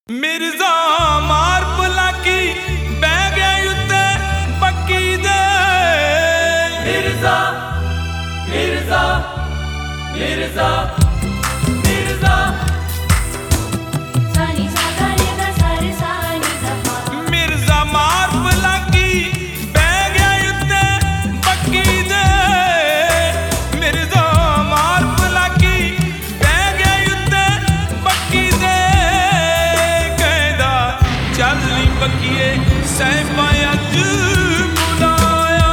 मिर्जा मार बुलाकी बह गया उत्ते पक्की दे। मिर्जा मिर्जा मिर्जा मिर्जा मिर्जा मार बुलाकी बह गया उत्ते पक्की दे। मिर्जा मार बुलाकी बह गया उत्ते पक्की दे। कहदा चल नी पक्कीए साहिबा अज बुलाया।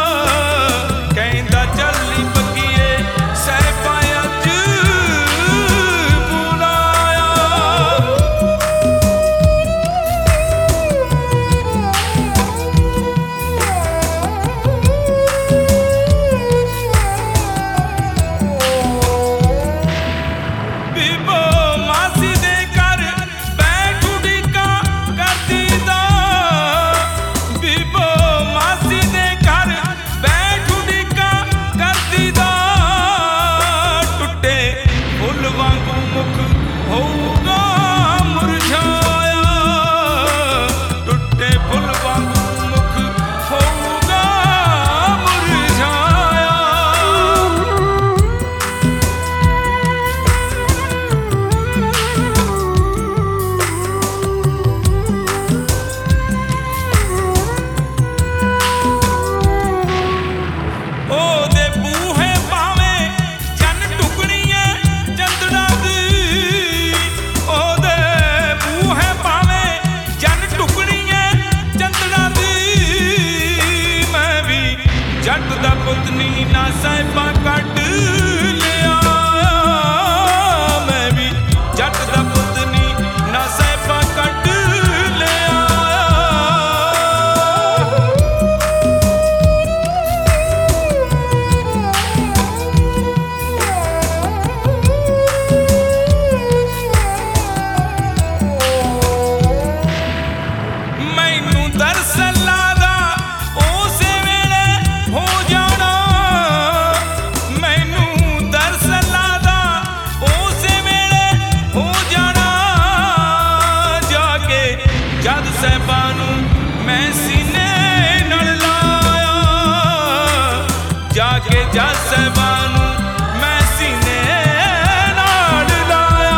कहदा चल नी पक्कीए साहिबा अज बुलाया। बीबो मासी दे घर बैठ उड़ीका करदी दा। बीबो मासी दे घर बैठ उड़ीका करदी दा। टुटे फुल वांगू मुख होऊगा मुरझाया। टुटे फुल वांगू मुख होऊगा मुरझाया। ओदे बूहे भावें चन टुकड़ियां चंदड़ा दी। ओदे बूहे भावें चन टुकड़ियां चंदड़ा दी। मैं भी जट दा पुतनी ना साहिबा कट लिया। मैं भी जट दा पुतनी ना साहिबा कट लिया। मैनू दरअसल लादा उसे वेले हो जाना। मैनू दरअसल लादा उसे वेले हो जाना। जाके जद साहिबा नूं मैं सीने नाल लाया। जाके जद साहिबा नूं मैं सीने नाल लाया।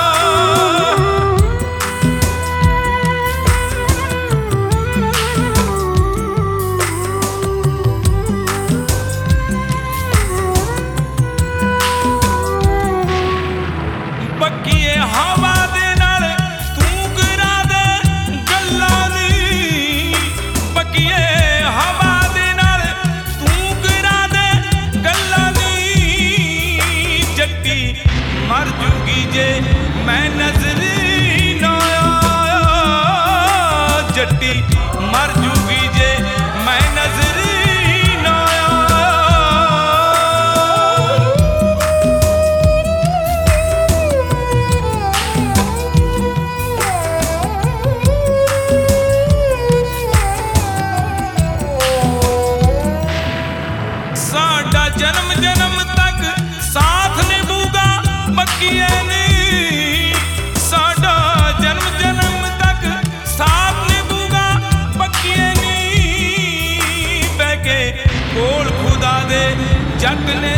पक्कीए हवा दे नाल तू करा दे गल्लां नी। पक्कीए हवा दे नाल तू करा दे गल्लां नी। जट्टी मर जूगी जे मैं नजरी ना आया। जट्टी मर जूगी जे मैं नजरी ना आया। साडा जन्म जन्म तक साथ निभूगा पक्कीए नी। साडा जन्म जन्म तक साथ निभूगा पक्कीए नी। बह के कोल खुदा दे जट ने